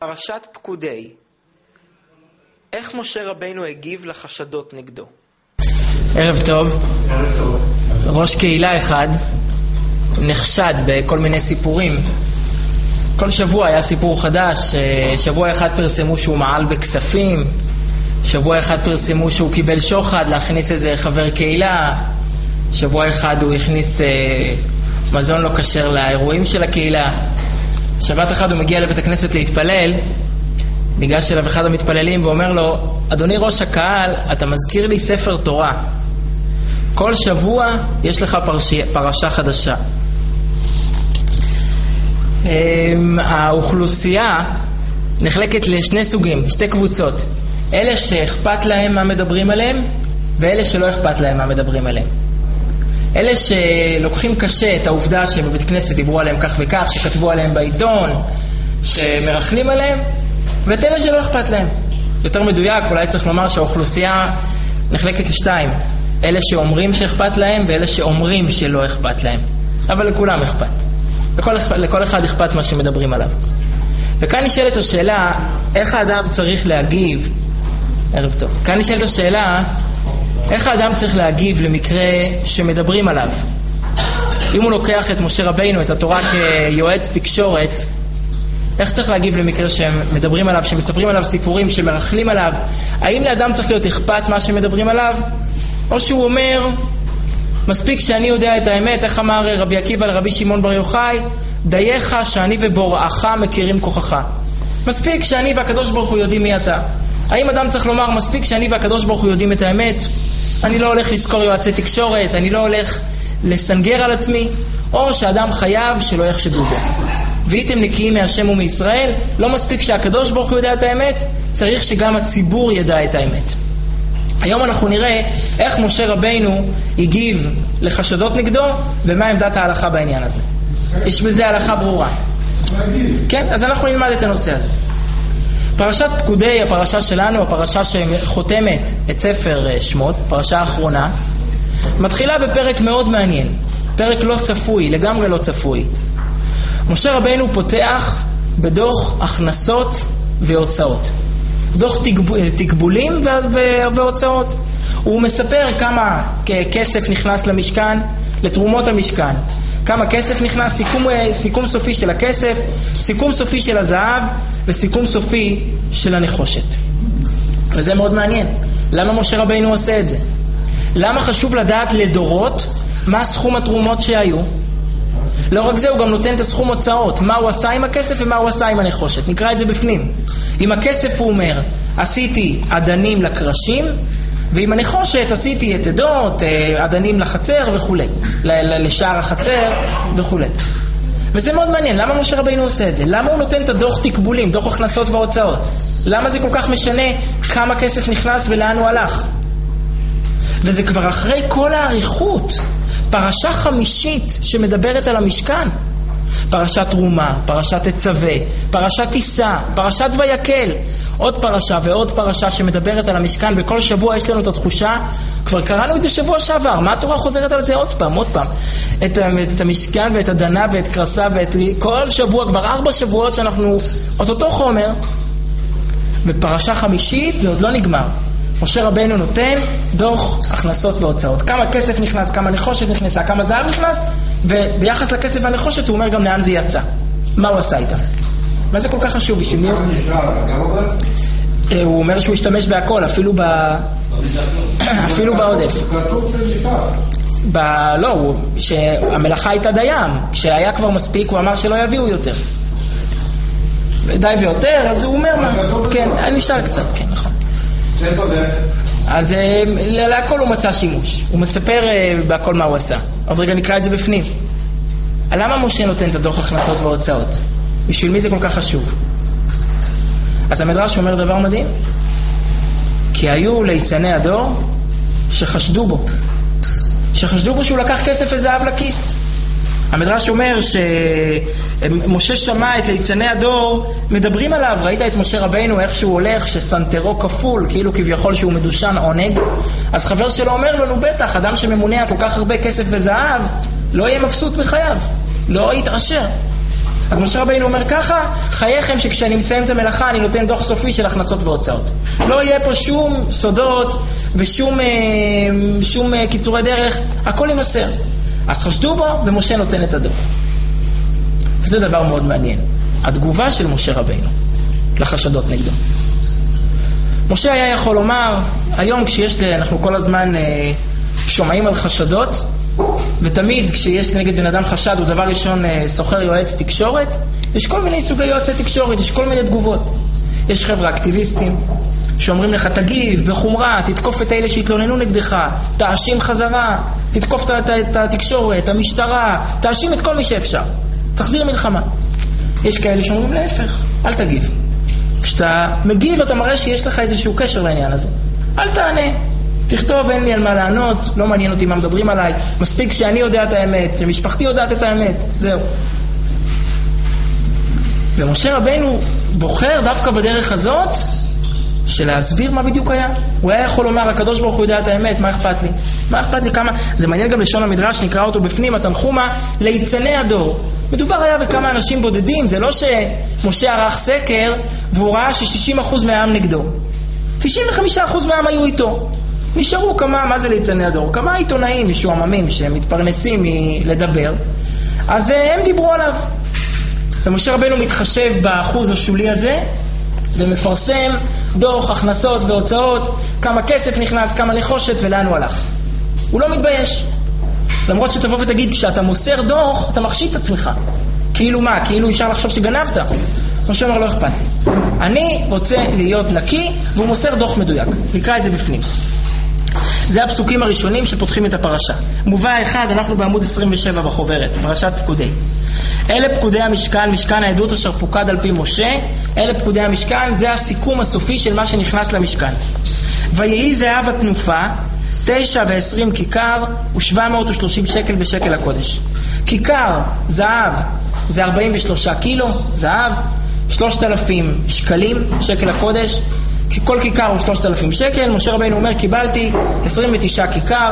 פרשת פקודי. איך משה רבינו הגיב לחשדות נגדו? ערב טוב. ראש קהילה אחד נחשד בכל מיני סיפורים. כל שבוע היה סיפור חדש. שבוע אחד פרסמו שהוא מעל בכספים, שבוע אחד פרסמו שהוא קיבל שוחד להכניס איזה חבר קהילה, שבוע אחד הוא הכניס מזון לא כשר לאירועים של הקהילה. שבת אחד הוא מגיע לבית הכנסת להתפלל, ניגש אליו אחד המתפללים ואומר לו, אדוני ראש הקהל, אתה מזכיר לי ספר תורה, כל שבוע יש לך פרשה חדשה. האוכלוסייה נחלקת לשני סוגים, שתי קבוצות, אלה שאכפת להם מה מדברים עליהם ואלה שלא אכפת להם מה מדברים עליהם. אלה שלוקחים קשה את העובדה שבבית כנסת דיברו עליהם כך וכך, שכתבו עליהם בעיתון, שמרחלים עליהם, ואת אלה שלא אכפת להם. יותר מדויק, אולי צריך לומר שהאוכלוסייה נחלקת לשתיים, אלה שאומרים שאכפת להם ואלה שאומרים שלא אכפת להם, אבל לכולם אכפת, לכל אחד אכפת מה שמדברים עליו. וכאן נשאלת השאלה, איך האדם צריך להגיב, ערב טוב, כאן נשאלת השאלה, איך האדם צריך להגיב למקרה שמדברים עליו? אם הוא לוקח את משה רבינו, את התורה כיועץ תקשורת, איך צריך להגיב למקרה שמדברים עליו, שמספרים עליו סיפורים, שמרחלים עליו? האם לאדם צריך להיות אכפת מה שמדברים עליו? או שהוא אומר, מספיק שאני יודע את האמת, איך אמר רבי עקיבא לרבי שמעון בר יוחאי, דייך שאני ובוראך מכירים כוחך. מספיק שאני והקדוש ברוך הוא יודעים מי אתה. האם אדם צריך לומר, מספיק שאני והקדוש ברוך הוא יודעים את האמת, אני לא הולך לזכור יועצי תקשורת, אני לא הולך לסנגר על עצמי? או שאדם חייב שלא יחשדו בו, והייתם נקיים מהשם ומישראל? לא מספיק שהקדוש ברוך הוא יודע את האמת, צריך שגם הציבור ידע את האמת. היום אנחנו נראה איך משה רבינו הגיב לחשדות נגדו, ומה עמדת ההלכה בעניין הזה. יש בזה הלכה ברורה. כן, אז אנחנו נלמד את הנושא הזה. פרשת פקודי, הפרשה שלנו, הפרשה שחותמת את ספר שמות, פרשה האחרונה, מתחילה בפרק מאוד מעניין, פרק לא צפוי, לגמרי לא צפוי. משה רבינו פותח בדוח הכנסות והוצאות, דוח תקבולים והוצאות. הוא מספר כמה כסף נכנס למשכן, לתרומות המשכן, כמה כסף נכנס, סיכום סופי של הכסף, סיכום סופי של הזהב, וסיכום סופי של הנחושת. וזה מאוד מעניין. למה משה רבינו עושה את זה? למה חשוב לדעת לדורות מה סכום התרומות שהיו? לא רק זה, הוא גם נותן את הסכום הוצאות, מה הוא עשה עם הכסף ומה הוא עשה עם הנחושת. נקרא את זה בפנים. עם הכסף הוא אומר, עשיתי עדנים לקרשים, ועם הנחושת עשיתי את עדות, עדנים לחצר וכו', לשער החצר וכו'. וזה מאוד מעניין, למה משה רבינו עושה את זה? למה הוא נותן את הדוח תקבולים, דוח הכנסות והוצאות? למה זה כל כך משנה כמה כסף נכנס ולאן הוא הלך? וזה כבר אחרי כל העריכות, פרשה חמישית שמדברת על המשכן. פרשת תרומה, פרשת תצווה, פרשת תישא, פרשת ויקל, עוד פרשה ועוד פרשה שמדברת על המשכן. וכל שבוע יש לנו את התחושה, כבר קראנו את זה שבוע שעבר, מה התורה חוזרת על זה עוד פעם? את המשכן ואת הדנה ואת קרסה כל שבוע, כבר 4 שבועות שאנחנו אותו חומר. בפרשה חמישית זה עוד לא נגמר. משה רבינו נותן דוח הכנסות והוצאות, כמה כסף נכנס, כמה נחושת נכנסה, כמה זהב נכנס, וביחס לכסף והנחושת הוא אומר גם לאן זה יצא, מה הוא עשה איתם. מה זה כל כך חשוב? הוא אומר שהוא השתמש בהכל, אפילו בעודף. לא, שהמלאכה הייתה דיים, שהיה כבר מספיק הוא אמר שלא יביאו יותר, די ויותר, אז הוא אומר מה, כן, נשאר קצת, כן, נכון. אז להכל הוא מצא שימוש, הוא מספר בהכל מה הוא עשה. אז רגע נקרא את זה בפנים. למה משה נותן את הדוח הכנסות והוצאות? בשביל מי זה כל כך חשוב? אז המדרש אומר דבר מדהים, כי היו ליצני הדור שחשדו בו שהוא לקח כסף וזהב לכיס. המדרש אומר שמשה שמע את ליצני הדור מדברים עליו, ראית את משה רבינו איך שהוא הולך, שסנטרו כפול, כאילו כביכול שהוא מדושן עונג. אז חבר שלו אומר לנו, בטח, אדם שממונה כל כך הרבה כסף וזהב לא יהיה מבסוט בחייו, לא יתעשר. אז משה רבינו אומר ככה, חייכם שכשאני מסיים את המלאכה אני נותן דוח סופי של הכנסות והוצאות. לא יהיה פה שום סודות ושום קיצורי דרך, הכל יימסר. אז חשדו בו ומשה נותן את הדוח. וזה דבר מאוד מעניין, התגובה של משה רבינו לחשדות נגדו. משה היה יכול לומר, היום אנחנו כל הזמן שומעים על חשדות, ותמיד כשיש נגד בן אדם חשד הוא דבר ראשון סוחר יועץ תקשורת. יש כל מיני סוגי יועצי תקשורת, יש כל מיני תגובות. יש חבר'ה אקטיביסטים שאומרים לך תגיב בחומרה, תתקוף את אלה שהתלוננו נגדך, תאשים חזרה, תתקוף את התקשורת, המשטרה, תאשים את כל מי שאפשר, תחזיר מלחמה. יש כאלה שאומרים להפך, אל תגיב. כשאתה מגיב אתה מראה שיש לך איזשהו קשר לעניין הזה, אל תענה, תכתוב אין לי על מה לענות, לא מעניין אותי מה מדברים עליי, מספיק שאני יודע את האמת, שמשפחתי יודעת את האמת, זהו. ומשה רבינו בוחר דווקא בדרך הזאת של להסביר מה בדיוק היה. הוא היה יכול לומר, הקדוש ברוך הוא יודע את האמת, מה אכפת לי? מה אכפת לי כמה? זה מעניין גם לשון המדרש, נקרא אותו בפנים, התנחומה, ליצני הדור. מדובר היה בכמה אנשים בודדים, זה לא שמשה ערך סקר והוא ראה ש60% מהעם נגדו. 95% מהעם היו איתו. נשארו כמה, מה זה ליצני הדור? כמה עיתונאים משועממים שמתפרנסים לדבר. אז הם דיברו עליו. ומשה רבינו מתחשב באחוז השולי הזה, ומפרסם דוח, הכנסות והוצאות, כמה כסף נכנס, כמה נחושת ולאן הוא הלך. הוא לא מתבייש. למרות שתבוא ותגיד, כשאתה מוסר דוח, אתה מחשיד את עצמך. כאילו מה? כאילו אפשר לחשוב שגנבת. משה אומר, לא אכפת לי. אני רוצה להיות נקי, והוא מוסר דוח מדויק. נקרא את זה בפנים. זה הפסוקים הראשונים שפותחים את הפרשה. מובא אחד, אנחנו בעמוד 27 בחוברת, פרשת פקודי. אלה פקודי המשכן, משכן העדות אשר פוקד על פי משה. אלה פקודי המשכן, זה הסיכום הסופי של מה שנכנס למשכן. ויהי זהב התנופה 9.20 כיכר ו730 שקל בשקל הקודש. כיכר זהב זה 43 קילו זהב, 3,000 שקלים שקל הקודש, כל כיכר הוא 3,000 שקל. משה רבינו אומר, קיבלתי 29 כיכר,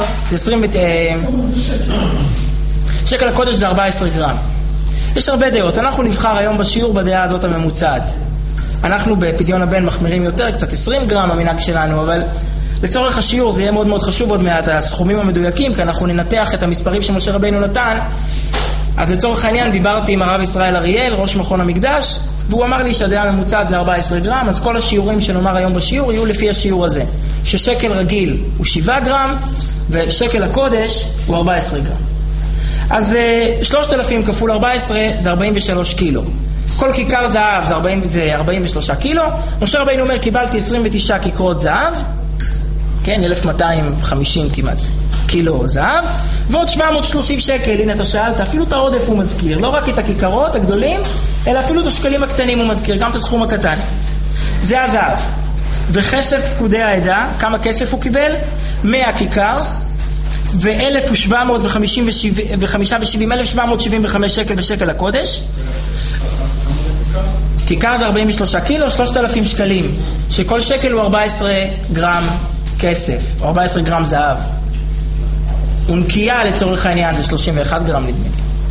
שקל הקודש זה 14 גרם. יש הרבה דעות, אנחנו נבחר היום בשיעור בדעה הזאת הממוצעת. אנחנו בפדיון הבן מחמירים יותר, קצת 20 גרם המנהג שלנו, אבל לצורך השיעור זה יהיה מאוד מאוד חשוב עוד מעט הסכומים המדויקים, כי אנחנו ננתח את המספרים שמשה רבינו נתן. אז לצורך העניין דיברתי עם הרב ישראל אריאל, ראש מכון המקדש, והוא אמר לי שהדעה הממוצעת זה 14 גרם, אז כל השיעורים שנאמר היום בשיעור יהיו לפי השיעור הזה, ששקל רגיל הוא 7 גרם, ושקל הקודש הוא 14 גרם. אז 3,000 כפול 14 זה 43 קילו. כל כיכר זהב זה 43 קילו. משה רבינו אומר, קיבלתי 29 כיכרות זהב, כן, 1250 כמעט קילו זהב, ועוד 730 שקל. הנה אתה שאלת, אפילו את העודף הוא מזכיר, לא רק את הכיכרות הגדולים, אלא אפילו את השקלים הקטנים הוא מזכיר, גם את הסכום הקטן. זה הזהב. וכסף פקודי העדה, כמה כסף הוא קיבל? 100 כיכר, ו-1,775 שקל בשקל הקודש. כיכר זה 43 קילו, 3,000 שקלים, שכל שקל הוא 14 גרם כסף, 14 גרם זהב. ונקייה לצורך העניין זה 31 גרם נדמה.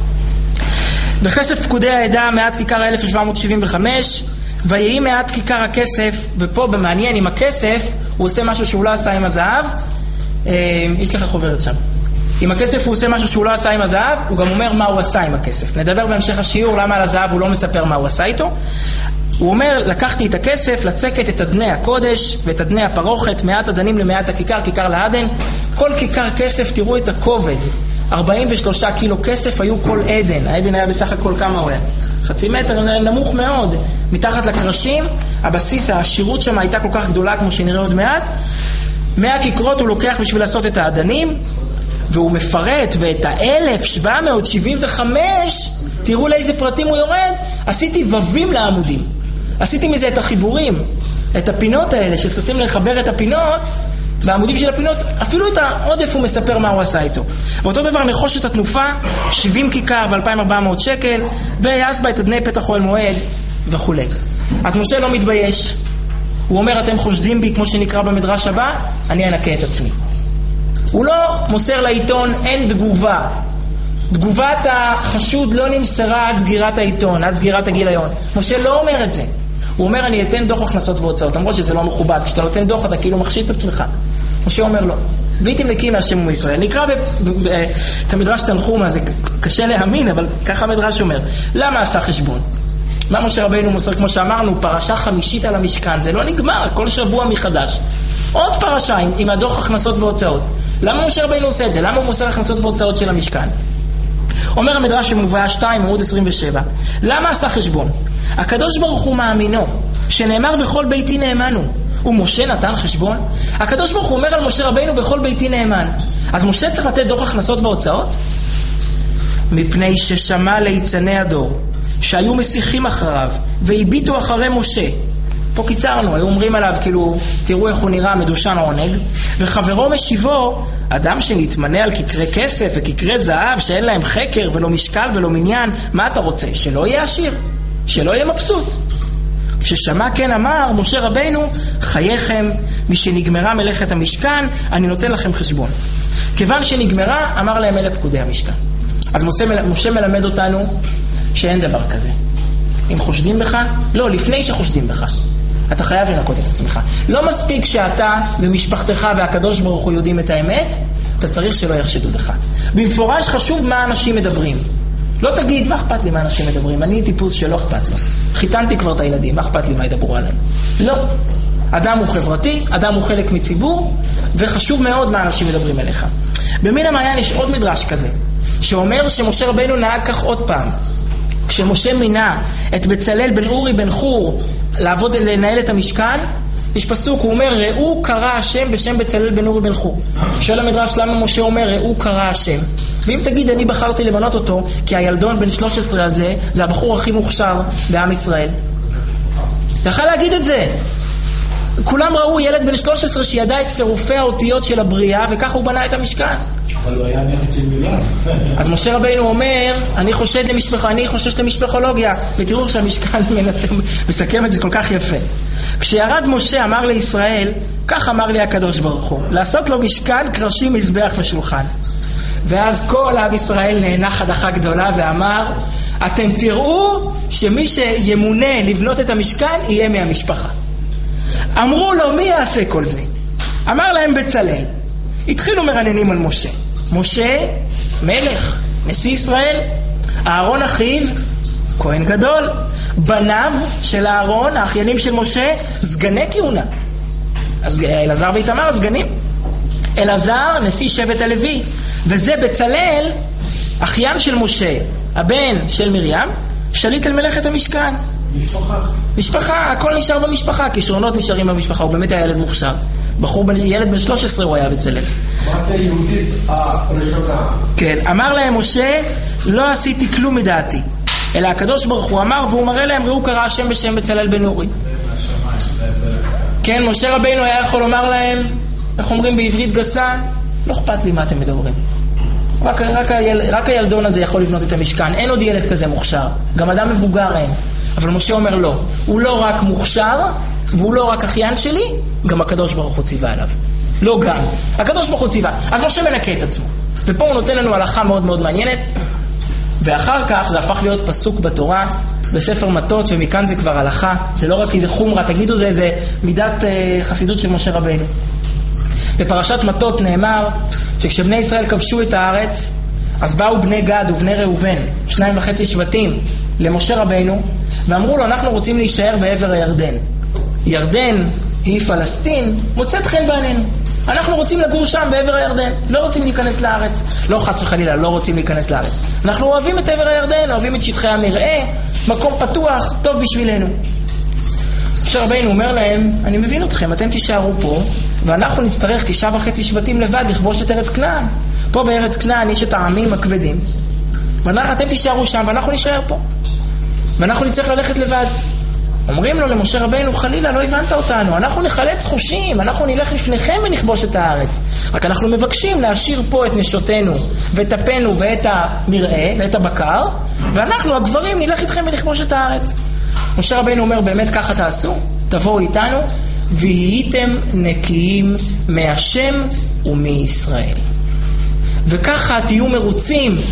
בכסף פקודי העדה מעט כיכר 1,775, ויהי מעט כיכר הכסף. ופה במעניין, עם הכסף הוא עושה משהו שהוא לא עשה עם הזהב. יש לך חוברת שם. עם הכסף הוא עושה משהו שהוא לא עשה עם הזהב, הוא גם אומר מה הוא עשה עם הכסף. נדבר בהמשך השיעור למה על הזהב הוא לא מספר מה הוא עשה איתו. הוא אומר, לקחתי את הכסף, לצקת את אדני הקודש ואת אדני הפרוכת, מעט אדנים למעט הכיכר, כיכר לעדן. כל כיכר כסף, תראו את הכובד, 43 קילו כסף היו כל עדן. העדן היה בסך הכל כמה הוא היה? חצי מטר, נמוך מאוד. מתחת לקרשים, הבסיס, העשירות שם הייתה כל כך גדולה כמו שנראה עוד מעט. 100 כיכרות הוא לוקח בשביל לעשות את העדנים, והוא מפרט, ואת 1,775, תראו לאיזה פרטים הוא יורד. עשיתי ובים לעמודים, עשיתי מזה את החיבורים, את הפינות האלה שרוצים לחבר את הפינות בעמודים של הפינות. אפילו את העודף הוא מספר מה הוא עשה איתו. ואותו דבר נחושת התנופה 70 כיכר ו2,400 שקל, ויעש בה את אדני פתח אוהל מועד וכו'. אז משה לא מתבייש, הוא אומר, אתם חושדים בי כמו שנקרא במדרש הבא, אני אנקה את עצמי. הוא לא מוסר לעיתון, אין תגובה. תגובת החשוד לא נמסרה עד סגירת העיתון, עד סגירת הגיליון. משה לא אומר את זה. הוא אומר, אני אתן דוח הכנסות והוצאות, למרות שזה לא מכובד. כשאתה נותן דוח, אתה כאילו מחשיד את עצמך. משה אומר לו, והייתם נקיים מהשם ומישראל. נקרא את המדרש תנחומה, זה קשה להאמין, אבל ככה המדרש אומר. למה עשה חשבון? מה משה רבינו מוסר? כמו שאמרנו, פרשה 5 על המשכן, זה לא נגמר, כל שבוע מחדש. עוד פרשה עם הדוח הכנסות והוצאות. למה משה רבינו עושה את זה? למה הוא מוסר הכנסות והוצאות של המשכן? אומר המדרש במובאה 2, עמוד 27. למה עשה חשבון? הקדוש ברוך הוא מאמינו, שנאמר בכל ביתי נאמנו. ומשה נתן חשבון? הקדוש ברוך הוא אומר על משה רבינו בכל ביתי נאמן. אז משה צריך לתת דוח הכנסות והוצאות? מפני ששמע ליצני הדור, שהיו משיחים אחריו, והביטו אחרי משה. פה קיצרנו, היו אומרים עליו, כאילו, תראו איך הוא נראה, מדושן עונג, וחברו משיבו, אדם שנתמנה על כקרי כסף וכקרי זהב, שאין להם חקר ולא משקל ולא מניין, מה אתה רוצה? שלא יהיה עשיר, שלא יהיה מבסוט. כששמע כן אמר, משה רבינו, חייכם, משנגמרה מלאכת המשכן, אני נותן לכם חשבון. כיוון שנגמרה, אמר להם אלה פקודי המשכן. אז משה מלמד אותנו שאין דבר כזה. אם חושדים בך, לא, לפני שחושדים בך, אתה חייב לנקות את עצמך. לא מספיק שאתה ומשפחתך והקדוש ברוך הוא יודעים את האמת, אתה צריך שלא יחשדו בך. במפורש חשוב מה אנשים מדברים. לא תגיד, מה אכפת לי מה אנשים מדברים? אני טיפוס שלא אכפת לו. חיתנתי כבר את הילדים, מה אכפת לי מה ידברו עליהם? לא. אדם הוא חברתי, אדם הוא חלק מציבור, וחשוב מאוד מה אנשים מדברים אליך. במין המעיין יש עוד מדרש כזה, שאומר שמשה רבינו נהג כך עוד פעם. כשמשה מינה את בצלאל בן אורי בן חור לעבוד, לנהל את המשכן, יש פסוק, הוא אומר, ראו קרא השם בשם בצלאל בן אורי בן חור. שואל המדרש למה משה אומר, ראו קרא השם. ואם תגיד, אני בחרתי למנות אותו, כי הילדון בן 13 הזה, זה הבחור הכי מוכשר בעם ישראל. תוכל להגיד את זה. כולם ראו ילד בן 13 שידע את צירופי האותיות של הבריאה, וככה הוא בנה את המשכן. אבל הוא היה נכד של מילה. אז משה רבינו אומר, אני חושש למשפחולוגיה, ותראו שהמשכן מסכם את זה כל כך יפה. כשירד משה אמר לישראל, כך אמר לי הקדוש ברוך הוא, לעשות לו משכן, קרשים, מזבח ושולחן. ואז כל עם ישראל נאנח הדחה גדולה ואמר, אתם תראו שמי שימונה לבנות את המשכן יהיה מהמשפחה. אמרו לו, מי יעשה כל זה? אמר להם בצלאל. התחילו מרננים על משה. משה מלך, נשיא ישראל. אהרון אחיו, כהן גדול. בניו של אהרון, האחיינים של משה, סגני כהונה. אז אלעזר ואיתמר סגנים. אלעזר נשיא שבט הלוי, וזה בצלאל, אחיין של משה, הבן של מרים, שליט על מלאכת המשכן. משפחה, הכל נשאר במשפחה, כישרונות נשארים במשפחה. הוא באמת היה ילד מוכשר. ילד בן 13 הוא היה בצלאל. אמרת יהודית הראשונה. כן, אמר להם משה, לא עשיתי כלום מדעתי, אלא הקדוש ברוך הוא אמר, והוא מראה להם, ראו קרא השם בשם בצלאל בן אורי. כן, משה רבינו היה יכול לומר להם, איך אומרים בעברית גסה, לא אכפת לי מה אתם מדברים. רק הילדון הזה יכול לבנות את המשכן, אין עוד ילד כזה מוכשר, גם אדם מבוגר אין. אבל משה אומר לא, הוא לא רק מוכשר, והוא לא רק אחיין שלי, גם הקדוש ברוך הוא ציווה עליו. לא גם, הקדוש ברוך הוא ציווה. אז משה מנקה את עצמו. ופה הוא נותן לנו הלכה מאוד מאוד מעניינת, ואחר כך זה הפך להיות פסוק בתורה, בספר מתות, ומכאן זה כבר הלכה. זה לא רק איזה חומרה, תגידו זה מידת חסידות של משה רבינו. בפרשת מתות נאמר שכשבני ישראל כבשו את הארץ, אז באו בני גד ובני ראובן, 2.5 שבטים, למשה רבינו, ואמרו לו, אנחנו רוצים להישאר בעבר הירדן. ירדן היא פלסטין, מוצאת חן בעינינו. אנחנו רוצים לגור שם בעבר הירדן, לא רוצים להיכנס לארץ. לא חס וחלילה, לא רוצים להיכנס לארץ. אנחנו אוהבים את עבר הירדן, אוהבים את שטחי המרעה, מקום פתוח, טוב בשבילנו. משה רבינו אומר להם, אני מבין אתכם, אתם תישארו פה, ואנחנו נצטרך 9.5 שבטים לבד לכבוש את ארץ כנען. פה בארץ כנען יש את העמים הכבדים. ואתם תישארו שם, ואנחנו נשאר פה. ואנחנו נצטרך ללכת לבד. אומרים לו למשה רבינו, חלילה, לא הבנת אותנו. אנחנו נחלץ חושים, אנחנו נלך לפניכם ונכבוש את הארץ. רק אנחנו מבקשים להשאיר פה את נשותינו, ואת אפנו, ואת המרעה, ואת הבקר, ואנחנו, הגברים, נלך איתכם ונכבוש את הארץ. משה רבינו אומר, באמת ככה תעשו? תבואו איתנו, והייתם נקיים מהשם ומישראל. וככה תהיו מרוצים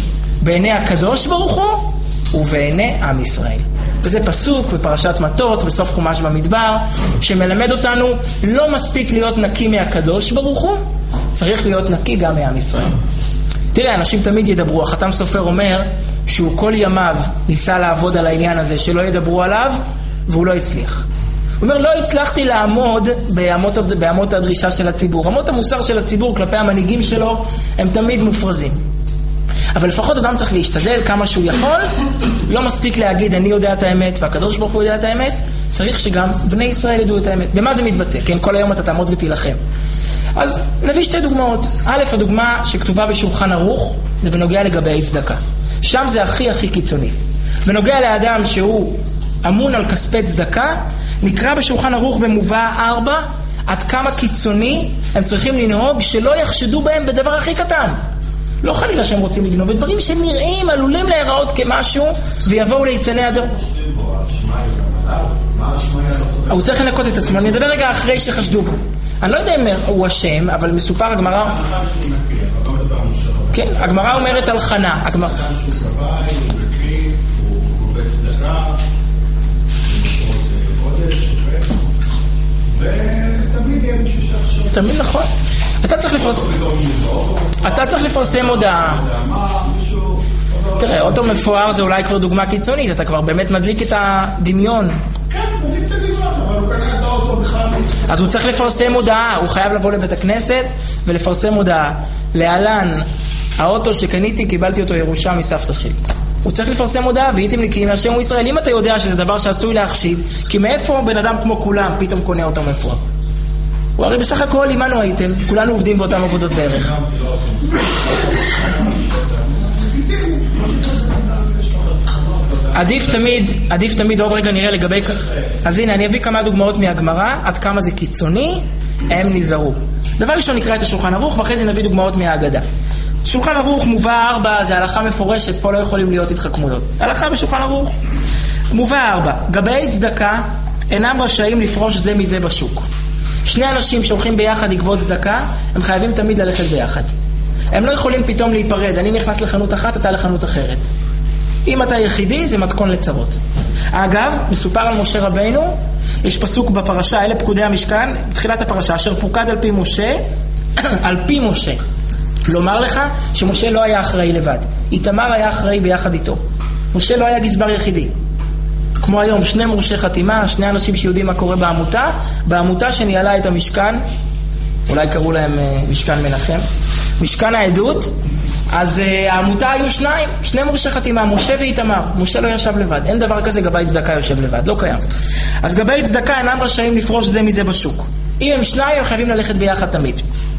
בעיני הקדוש ברוך הוא ובעיני עם ישראל. וזה פסוק בפרשת מטות בסוף חומש במדבר שמלמד אותנו לא מספיק להיות נקי מהקדוש ברוך הוא, צריך להיות נקי גם מעם ישראל. תראה, אנשים תמיד ידברו. החתם סופר אומר שהוא כל ימיו ניסה לעבוד על העניין הזה שלא ידברו עליו, והוא לא הצליח. הוא אומר, לא הצלחתי לעמוד באמות הדרישה של הציבור. אמות המוסר של הציבור כלפי המנהיגים שלו הם תמיד מופרזים. אבל לפחות אדם צריך להשתדל כמה שהוא יכול. לא מספיק להגיד אני יודע את האמת והקדוש ברוך הוא יודע את האמת, צריך שגם בני ישראל ידעו את האמת. במה זה מתבטא? כן, כל היום אתה תעמוד ותילחם. אז נביא שתי דוגמאות. א', הדוגמה שכתובה בשולחן ערוך זה בנוגע לגבי צדקה. שם זה הכי קיצוני. בנוגע לאדם שהוא אמון על כספי צדקה, נקרא בשולחן ערוך במובא 4 עד כמה קיצוני הם צריכים לנהוג שלא יחשדו בהם בדבר הכי קטן. לא חלילה שהם רוצים לגנוב, דברים שנראים עלולים להיראות כמשהו ויבואו ליצני הדור. הוא צריך לנקות את עצמו. אני אדבר רגע אחרי שחשדו בו. אני לא יודע אם הוא השם, אבל מסופר הגמרא. כן, הגמרא אומרת על חנה. תמיד נכון. אתה צריך לפרסם הודעה. תראה, אוטו מפואר זה אולי כבר דוגמה קיצונית, אתה כבר באמת מדליק את הדמיון. כן, מדליק את הדמיון, אבל הוא קנה את האוטו בכלל. אז הוא צריך לפרסם הודעה, הוא חייב לבוא לבית הכנסת ולפרסם הודעה. להלן, האוטו שקניתי, קיבלתי אותו ירושה מסבתא שלי. הוא צריך לפרסם הודעה, והייתם נקיים מהשם הוא ישראל. אם אתה יודע שזה דבר שעשוי להחשיד, כי מאיפה בן אדם כמו כולם פתאום קונה אותו מפואר? הוא הרי בסך הכל עמנו הייתם, כולנו עובדים באותם עבודות בערך. עדיף תמיד עוד רגע נראה לגבי... אז הנה, אני אביא כמה דוגמאות מהגמרא, עד כמה זה קיצוני, הם נזהרו. דבר ראשון נקרא את השולחן ערוך, ואחרי זה נביא דוגמאות מהאגדה. שולחן ערוך מובא 4, זה הלכה מפורשת, פה לא יכולים להיות התחכמויות. הלכה בשולחן ערוך. מובא 4, גבאי צדקה אינם רשאים לפרוש זה מזה בשוק. שני אנשים שהולכים ביחד לגבות צדקה, הם חייבים תמיד ללכת ביחד. הם לא יכולים פתאום להיפרד, אני נכנס לחנות אחת, אתה לחנות אחרת. אם אתה יחידי, זה מתכון לצרות. אגב, מסופר על משה רבינו, יש פסוק בפרשה, אלה פקודי המשכן, בתחילת הפרשה, אשר פוקד על פי משה, על פי משה. לומר לך שמשה לא היה אחראי לבד. איתמר היה אחראי ביחד איתו. משה לא היה גזבר יחידי. כמו היום, שני מורשי חתימה, שני אנשים שיודעים מה קורה בעמותה שניהלה את המשכן, אולי קראו להם משכן מנחם, משכן העדות. אז העמותה היו שני מורשי חתימה, משה ואיתמר. משה לא ישב לבד, אין דבר כזה גבאי צדקה יושב לבד, לא קיים. אז גבאי צדקה אינם רשאים לפרוש זה מזה בשוק. אם הם שניים, הם חייבים ללכת ביחד תמיד.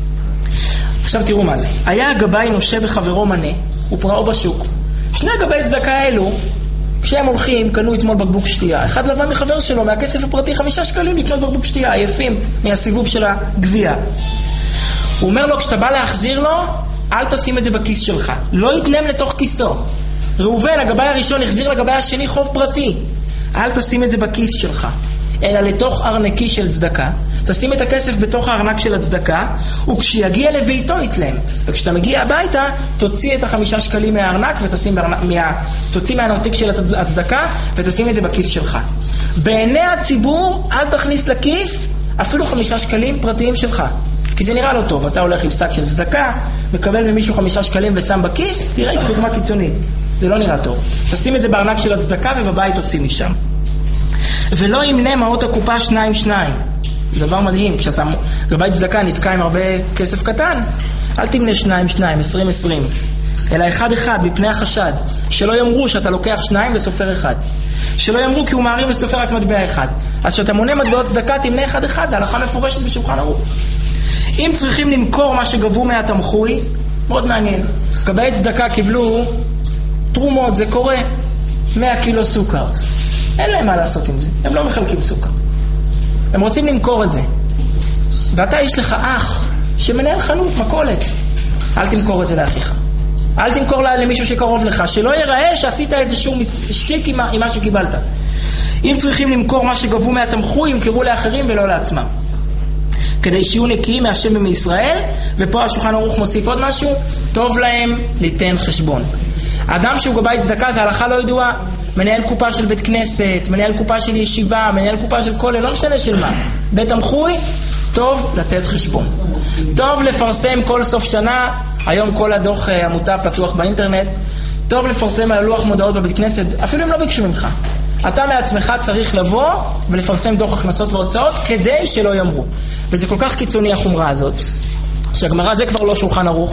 עכשיו תראו מה זה. היה הגבאי נושה בחברו מנה, הוא פרעו בשוק. שני גבאי צדקה האלו, כשהם הולכים, קנו אתמול בקבוק שתייה. אחד לבא מחבר שלו, מהכסף הפרטי 5 שקלים לקנות בקבוק שתייה, עייפים מהסיבוב של הגבייה. הוא אומר לו, כשאתה בא להחזיר לו, אל תשים את זה בכיס שלך. לא יתנם לתוך כיסו. ראובן, הגבאי הראשון, החזיר לגבאי השני חוב פרטי. אל תשים את זה בכיס שלך, אלא לתוך ארנקי של צדקה. תשים את הכסף בתוך הארנק של הצדקה, וכשיגיע לביתו יתלם. וכשאתה מגיע הביתה, תוציא את 5 שקלים מהארנק תוציא מהארנק של הצדקה ותשים את זה בכיס שלך. בעיני הציבור אל תכניס לכיס אפילו 5 שקלים פרטיים שלך, כי זה נראה לא טוב. אתה הולך עם שק של צדקה, מקבל ממישהו 5 שקלים ושם בכיס, תראה, היא דוגמה קיצונית, זה לא נראה טוב. תשים את זה בארנק של הצדקה ובבית תוציא משם. ולא ימנה מעות הקופה 2-2. זה דבר מדהים, כשאתה גבאי צדקה נתקע עם הרבה כסף קטן, אל תמנה 2-2, 20-20, אלא 1-1 מפני החשד. שלא יאמרו שאתה לוקח 2 וסופר 1. שלא יאמרו כי הוא מערים וסופר רק מטבע 1. אז כשאתה מונה מטבעות צדקה תמנה 1-1, זה הלכה מפורשת בשולחן ערוך. אם צריכים למכור מה שגבו מהתמחוי, מאוד מעניין. גבאי צדקה קיבלו תרומות, זה קורה, 100 קילו סוכר. אין להם מה לעשות עם זה, הם לא מחלקים סוכר. הם רוצים למכור את זה. ואתה יש לך אח שמנהל חנות, מכולת. אל תמכור את זה לאחיך. אל תמכור למישהו שקרוב לך, שלא ייראה שעשית איזשהו שקיק עם מה שקיבלת. אם צריכים למכור מה שגבו מהתמחוי, ימכרו לאחרים ולא לעצמם. כדי שיהיו נקיים מהשם ומישראל, ופה השולחן ערוך מוסיף עוד משהו, טוב להם ליתן חשבון. האדם שהוא גבאי צדקה זה הלכה לא ידועה. מנהל קופה של בית כנסת, מנהל קופה של ישיבה, מנהל קופה של כולל, לא משנה של מה. בית המחוי, טוב לתת חשבון. טוב לפרסם כל סוף שנה, היום כל הדוח עמותה פתוח באינטרנט, טוב לפרסם על לוח מודעות בבית כנסת, אפילו אם לא ביקשו ממך. אתה מעצמך צריך לבוא ולפרסם דוח הכנסות והוצאות כדי שלא יאמרו. וזה כל כך קיצוני החומרה הזאת, שהגמרא זה כבר לא שולחן ערוך.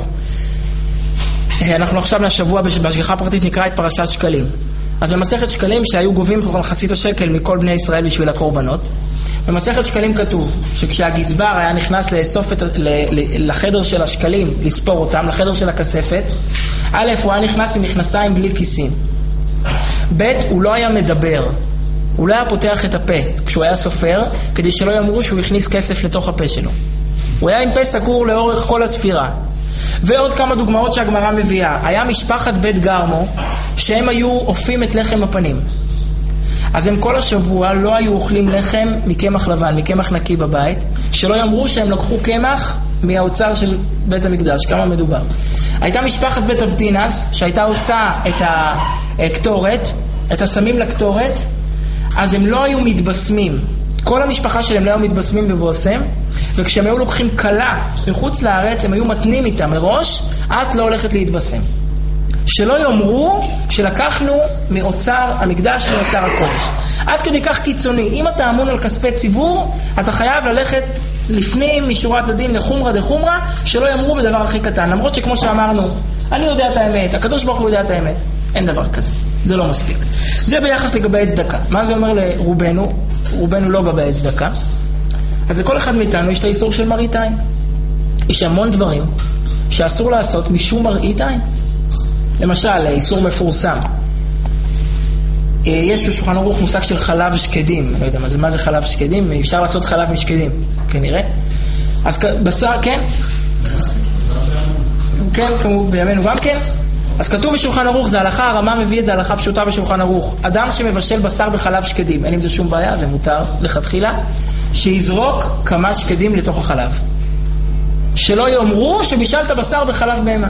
אנחנו עכשיו מהשבוע בהשגחה פרטית נקרא את פרשת שקלים. אז במסכת שקלים שהיו גובים כבר חצי השקל מכל בני ישראל בשביל הקורבנות, במסכת שקלים כתוב שכשהגזבר היה נכנס לאסוף לחדר של השקלים, לספור אותם, לחדר של הכספת, א', הוא היה נכנס עם מכנסיים בלי כיסים. ב', הוא לא היה מדבר, הוא לא היה פותח את הפה כשהוא היה סופר, כדי שלא יאמרו שהוא הכניס כסף לתוך הפה שלו. הוא היה עם פה סגור לאורך כל הספירה. ועוד כמה דוגמאות שהגמרא מביאה. היה משפחת בית גרמו שהם היו אופים את לחם הפנים, אז הם כל השבוע לא היו אוכלים לחם מקמח לבן, מקמח נקי בבית, שלא יאמרו שהם לקחו קמח מהאוצר של בית המקדש. כמה מדובר. הייתה משפחת בית אבטינס שהייתה עושה את הקטורת, את הסמים לקטורת, אז הם לא היו מתבשמים. כל המשפחה שלהם לא היו מתבשמים בבושם, וכשהם היו לוקחים קלה מחוץ לארץ, הם היו מתנים איתה מראש, את לא הולכת להתבשם. שלא יאמרו שלקחנו מאוצר המקדש מאוצר הקודש. עד כדי כך קיצוני. אם אתה אמון על כספי ציבור, אתה חייב ללכת לפנים משורת הדין לחומרה דחומרה, שלא יאמרו בדבר הכי קטן. למרות שכמו שאמרנו, אני יודע את האמת, הקדוש ברוך הוא יודע את האמת. אין דבר כזה. זה לא מספיק. זה ביחס לגבי צדקה. מה זה אומר לרובנו? רובנו לא גבי צדקה. אז לכל אחד מאיתנו יש את האיסור של מראית עין. יש המון דברים שאסור לעשות משום מראית עין. למשל, איסור מפורסם. יש בשולחן ערוך מושג של חלב שקדים. לא יודע מה זה חלב שקדים? אפשר לעשות חלב משקדים, כנראה. אז בשר, כן? כן, כמו בימינו גם כן. אז כתוב בשולחן ערוך, זה הלכה, הרמה מביא את זה, הלכה פשוטה בשולחן ערוך. אדם שמבשל בשר בחלב שקדים, אין עם זה שום בעיה, זה מותר לכתחילה, שיזרוק כמה שקדים לתוך החלב. שלא יאמרו שבישלת בשר בחלב בהמה.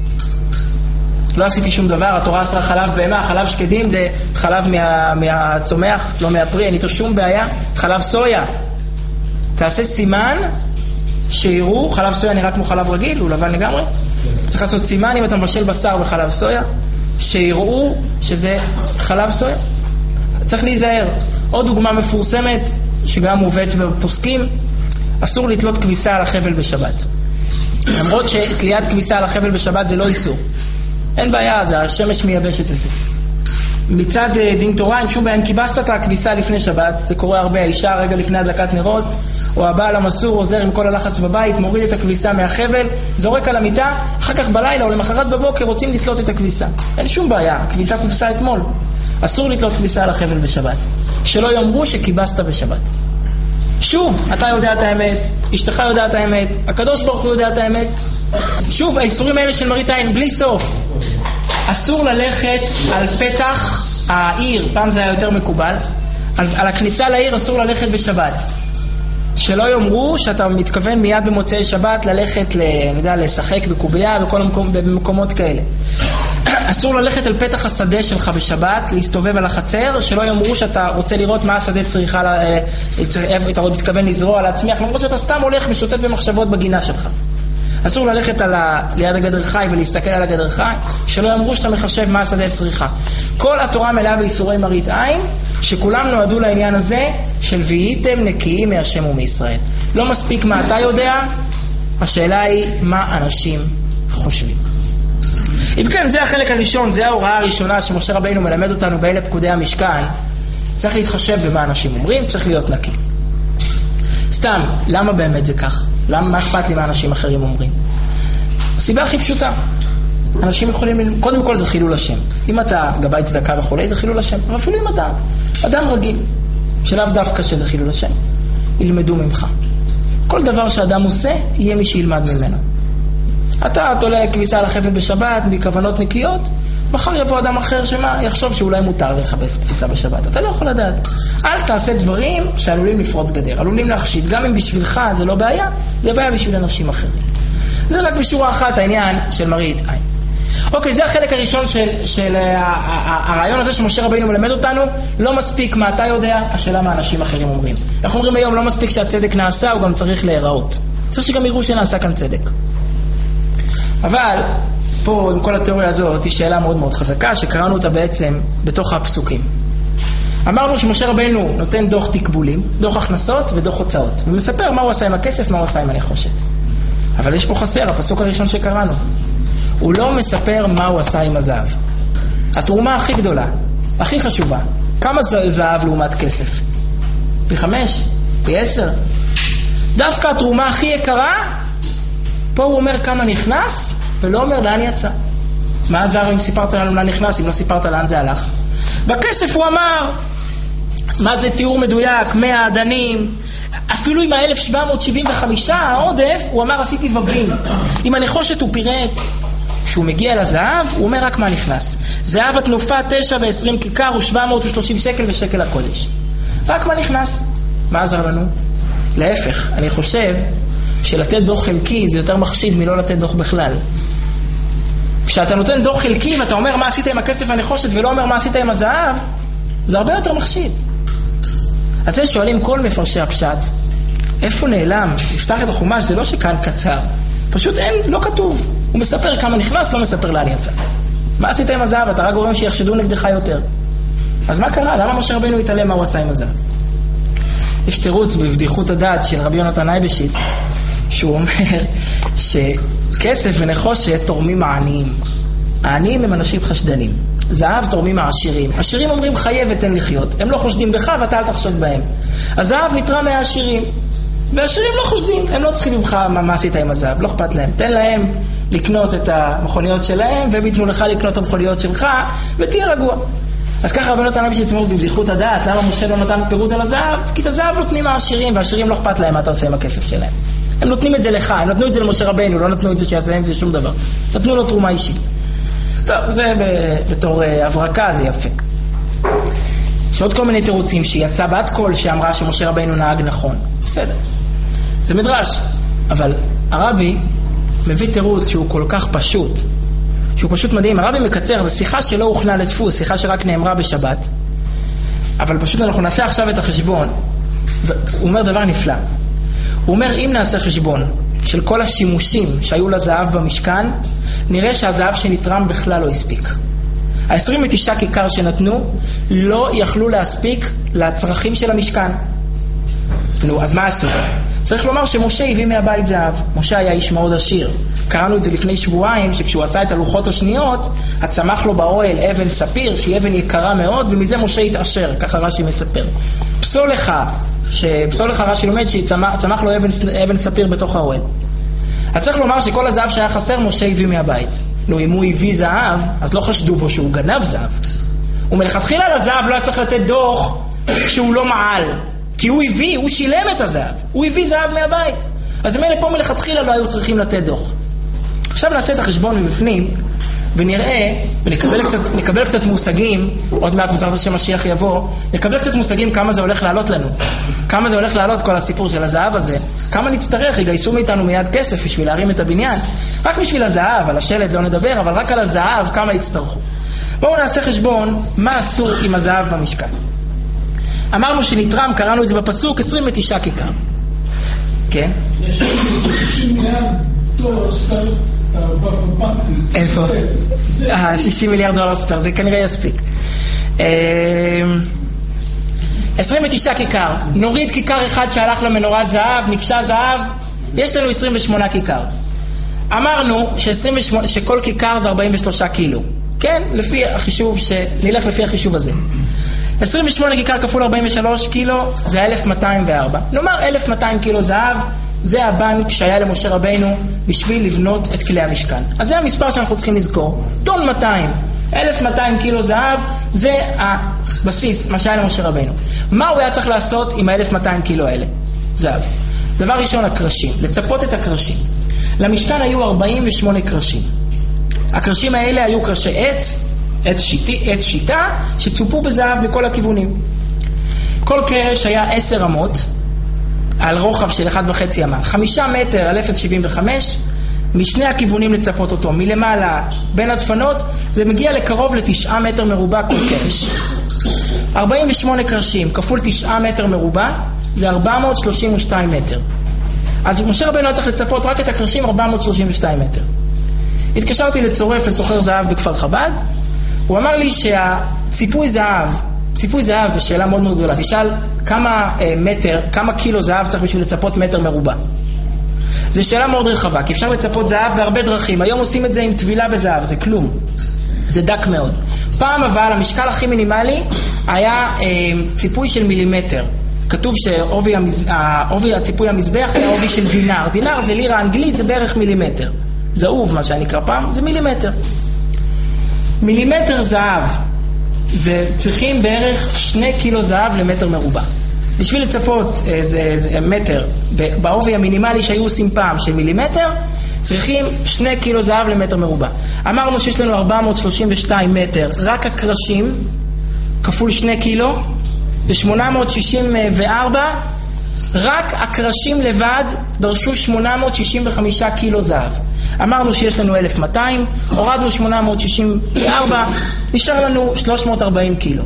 לא עשיתי שום דבר, התורה אסרה חלב בהמה, חלב שקדים זה חלב מהצומח, לא מהפרי, אין איתו שום בעיה. חלב סויה, תעשה סימן שיראו, חלב סויה נראה כמו חלב רגיל, הוא לבן לגמרי. צריך לעשות סימן אם אתה מבשל בשר בחלב סויה, שיראו שזה חלב סויה. צריך להיזהר. עוד דוגמה מפורסמת שגם מובאת בפוסקים, אסור לתלות כביסה על החבל בשבת. למרות שתליית כביסה על החבל בשבת זה לא איסור, אין בעיה, זה השמש מייבשת את זה. מצד דין תורה אין שום בעיה, אם כיבסת את הכביסה לפני שבת, זה קורה הרבה, האישה רגע לפני הדלקת נרות, או הבעל המסור עוזר עם כל הלחץ בבית, מוריד את הכביסה מהחבל, זורק על המיטה, אחר כך בלילה או למחרת בבוקר רוצים לתלות את הכביסה. אין שום בעיה, הכביסה כובסה אתמול. אסור לתלות כביסה על החבל בשבת. שלא יאמרו שכיבסת בשבת. שוב, אתה יודע את האמת, אשתך יודע את האמת, הקדוש ברוך הוא יודע את האמת. שוב, האיסורים האלה של מראית עין, בלי סוף. אסור ללכת על פתח העיר, פעם זה היה יותר מקובל, על הכניסה לעיר אסור ללכת בשבת. שלא יאמרו שאתה מתכוון מיד במוצאי שבת ללכת לשחק בקוביה במקומות כאלה. אסור ללכת על פתח השדה שלך בשבת, להסתובב על החצר, שלא יאמרו שאתה רוצה לראות מה השדה צריכה, אתה מתכוון לזרוע, להצמיח, למרות שאתה סתם הולך משוטט במחשבות בגינה שלך. אסור ללכת ליד הגדר חי ולהסתכל על הגדר חי, שלא יאמרו שאתה מחשב מה השדה צריכה. כל התורה מלאה באיסורי מראית עין, שכולם נועדו לעניין הזה של והייתם נקיים מהשם ומישראל. לא מספיק מה אתה יודע, השאלה היא מה אנשים חושבים. אם כן, זה החלק הראשון, זה ההוראה הראשונה שמשה רבינו מלמד אותנו באלה פקודי המשכן. צריך להתחשב במה אנשים אומרים, צריך להיות נקי. סתם, למה באמת זה כך? מה אכפת לי מה אנשים אחרים אומרים? הסיבה הכי פשוטה. אנשים יכולים, קודם כל זה חילול השם. אם אתה גבאי צדקה וכולי, זה חילול השם. אבל אפילו אם אתה אדם רגיל, שלאו דווקא שזה חילול השם, ילמדו ממך. כל דבר שאדם עושה, יהיה מי שילמד ממנו. אתה תולה כביסה על החבל בשבת, בכוונות נקיות, מחר יבוא אדם אחר שמה, יחשוב שאולי מותר לחפש כביסה בשבת. אתה לא יכול לדעת. אל תעשה דברים שעלולים לפרוץ גדר, עלולים להחשיד. גם אם בשבילך זה לא בעיה, זה בעיה בשביל אנשים אחרים. זה רק בשורה אחת העניין של מראית עין. אוקיי, זה החלק הראשון של הרעיון הזה שמשה רבינו מלמד אותנו. לא מספיק מה אתה יודע, השאלה מה אנשים אחרים אומרים. אנחנו אומרים היום, לא מספיק שהצדק נעשה, הוא גם צריך להיראות. צריך שגם יראו שנעשה כאן צדק. אבל פה עם כל התיאוריה הזאת היא שאלה מאוד מאוד חזקה, שקראנו אותה בעצם בתוך הפסוקים. אמרנו שמשה רבינו נותן דוח תקבולים, דוח הכנסות ודוח הוצאות, ומספר מה הוא עשה עם הכסף, מה הוא עשה עם הנחושת. אבל יש פה חסר, הפסוק הראשון שקראנו. הוא לא מספר מה הוא עשה עם הזהב. התרומה הכי גדולה, הכי חשובה, כמה זהב לעומת כסף? פי 5? פי 10? דווקא התרומה הכי יקרה, פה הוא אומר כמה נכנס, ולא אומר לאן יצא. מה עזר אם סיפרת לנו לאן נכנס, אם לא סיפרת לאן זה הלך? בכסף הוא אמר, מה זה תיאור מדויק, 100 עדנים, אפילו עם ה-1775 העודף, הוא אמר עשיתי ובים. עם הנחושת הוא פירט. כשהוא מגיע לזהב, הוא אומר רק מה נכנס. זהב התנופה 9 ו-20 כיכר ו-730 שקל ושקל הקודש. רק מה נכנס. מה עזר לנו? להפך, אני חושב שלתת דוח חלקי זה יותר מחשיד מלא לתת דוח בכלל. כשאתה נותן דוח חלקי ואתה אומר מה עשית עם הכסף והנחושת ולא אומר מה עשית עם הזהב, זה הרבה יותר מחשיד. אז זה שואלים כל מפרשי הפשט, איפה נעלם? יפתח את החומש, זה לא שכאן קצר. פשוט אין, לא כתוב. הוא מספר כמה נכנס, לא מספר לאן יצא. מה עשית עם הזהב? אתה רק גורם שיחשדו נגדך יותר. אז מה קרה? למה משה רבינו התעלם מה הוא עשה עם הזהב? יש תירוץ בבדיחות הדעת של רבי יונתן אייבשיץ, שהוא אומר שכסף ונחושת תורמים העניים. העניים הם אנשים חשדנים. זהב תורמים העשירים. עשירים אומרים חיה ותן לחיות. הם לא חושדים בך ואתה אל תחשוד בהם. הזהב נתרא מהעשירים. והעשירים לא חושדים. הם לא צריכים ממך מה עשית עם הזהב. לא אכפת להם. תן להם לקנות את המכוניות שלהם והם ייתנו לך לקנות את המכוניות שלך ותהיה רגוע. אז ככה רבי יונתן אייבשיץ אומר בבדיחות הדעת, למה משה לא נתן פירוט על הזהב? כי את הזהב נותנים העשירים, והעשירים לא אכפת להם מה אתה עושה עם הכסף שלהם. הם נותנים את זה לך, הם נתנו את זה למשה רבינו, לא נתנו את זה שיעשה עם זה שום דבר. נתנו לו תרומה אישית. טוב, זה בתור הברקה, זה יפה. יש עוד כל מיני תירוצים שיצא בת קול שאמרה שמשה רבינו נהג נכון. בסדר. זה מדרש. אבל הרבי מביא תירוץ שהוא כל כך פשוט, שהוא פשוט מדהים. הרבי מקצר, זו שיחה שלא הוכנה לדפוס, שיחה שרק נאמרה בשבת. אבל פשוט אנחנו נעשה עכשיו את החשבון. הוא אומר דבר נפלא. הוא אומר, אם נעשה חשבון של כל השימושים שהיו לזהב במשכן, נראה שהזהב שנתרם בכלל לא הספיק. ה-29 כיכר שנתנו לא יכלו להספיק לצרכים של המשכן. נו, אז מה עשו? צריך לומר שמשה הביא מהבית זהב. משה היה איש מאוד עשיר. קראנו את זה לפני שבועיים, שכשהוא עשה את הלוחות השניות, הצמח לו באוהל אבן ספיר, שהיא אבן יקרה מאוד, ומזה משה התעשר, ככה רש"י מספר. פסול לך רש"י לומד שצמח לו אבן ספיר בתוך האוהל. אז צריך לומר שכל הזהב שהיה חסר, משה הביא מהבית. נו, אם הוא הביא זהב, אז לא חשדו בו שהוא גנב זהב. ומלכתחילה לזהב לא היה צריך לתת דוח שהוא לא מעל. כי הוא הביא, הוא שילם את הזהב. הוא הביא זהב מהבית. אז מילא פה מלכתחילה לא היו צריכים לתת דוח. עכשיו נעשה את החשבון מבפנים, ונראה, ונקבל קצת מושגים, עוד מעט בעזרת השם משיח יבוא, נקבל קצת מושגים כמה זה הולך לעלות לנו. כמה זה הולך לעלות כל הסיפור של הזהב הזה. כמה נצטרך, יגייסו מאיתנו מיד כסף בשביל להרים את הבניין. רק בשביל הזהב, על השלט לא נדבר, אבל רק על הזהב כמה יצטרכו. בואו נעשה חשבון מה אסור עם הזהב במשכן. אמרנו שנתרם, קראנו את זה בפסוק, 29 כיכר. כן? יש 60 מיליארד דולר ספר בבנקים. איפה? 60 מיליארד דולר ספר, זה כנראה יספיק. 29 כיכר. נוריד כיכר אחד שהלך למנורת זהב, מקשה זהב, יש לנו 28 כיכר. אמרנו שכל כיכר זה 43 קילו. כן? לפי החישוב, נלך לפי החישוב הזה. 28 כיכר כפול 43 קילו זה 1204. נאמר 1200 קילו זהב, זה הבנק שהיה למשה רבינו בשביל לבנות את כלי המשכן. אז זה המספר שאנחנו צריכים לזכור. טון 200. 1200 קילו זהב זה הבסיס, מה שהיה למשה רבינו. מה הוא היה צריך לעשות עם ה-1200 קילו האלה? זהב. דבר ראשון, הקרשים. לצפות את הקרשים. למשכן היו 48 קרשים. הקרשים האלה היו קרשי עץ שיטה שצופו בזהב מכל הכיוונים. כל קרש היה 10 אמות על רוחב של 1.5 אמה. 5 מטר על 0.75 משני הכיוונים לצפות אותו, מלמעלה, בין הדפנות, זה מגיע לקרוב ל9 מטר מרובע כל קרש. 48 קרשים כפול 9 מטר מרובע, זה 432 מטר. אז משה רבנו היה צריך לצפות רק את הקרשים 432 מטר. התקשרתי לצורף לסוחר זהב בכפר חב"ד, הוא אמר לי שהציפוי זהב, ציפוי זהב זה שאלה מאוד מאוד גדולה, תשאל כמה קילו זהב צריך בשביל לצפות מטר מרובע. זו שאלה מאוד רחבה, כי אפשר לצפות זהב בהרבה דרכים. היום עושים את זה עם טבילה בזהב, זה כלום, זה דק מאוד. פעם אבל המשקל הכי מינימלי היה ציפוי של מילימטר. כתוב שעובי הציפוי המזבח היה עובי של דינר. דינר זה לירה אנגלית, זה בערך מילימטר. זהוב, מה שאני אקרא פעם, זה מילימטר. מילימטר זהב, זה צריכים בערך 2 קילו זהב למטר מרובע. בשביל לצפות מטר בעובי המינימלי שהיו עושים פעם של מילימטר, צריכים 2 קילו זהב למטר מרובע. אמרנו שיש לנו 432 מטר, רק הקרשים כפול 2 קילו זה 864, רק הקרשים לבד דרשו 865 קילו זהב. אמרנו שיש לנו 1200, הורדנו 864, נשאר לנו 340 קילו.